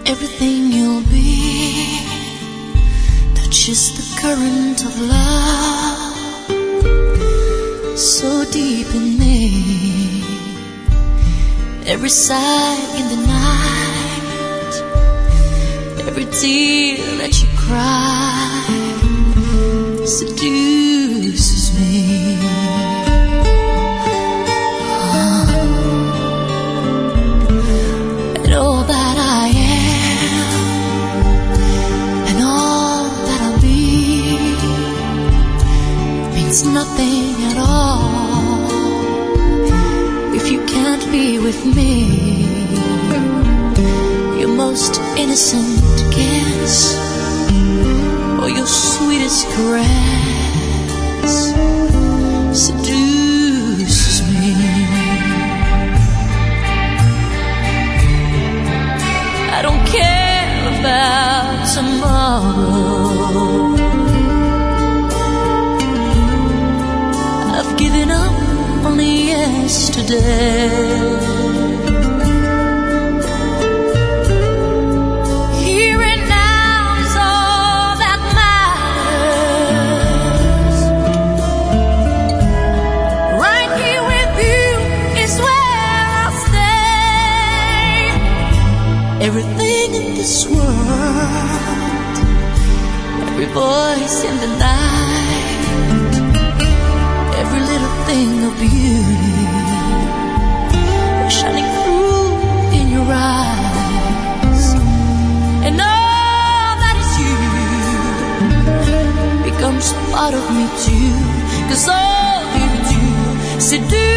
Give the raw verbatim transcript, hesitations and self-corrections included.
everything you'll be touches the current of love so deep in me. Every sigh in the night, every tear that you cry seduces me. Oh. And all that I am and all that I'll be means nothing at all if you can't be with me. Your most innocent kiss or your sweetest caress seduces me. I don't care about tomorrow. I've given up on yesterday. Everything in this world, every voice in the night, every little thing of beauty shining through in your eyes, and all that is you becomes part of me too, 'cause all you do seduce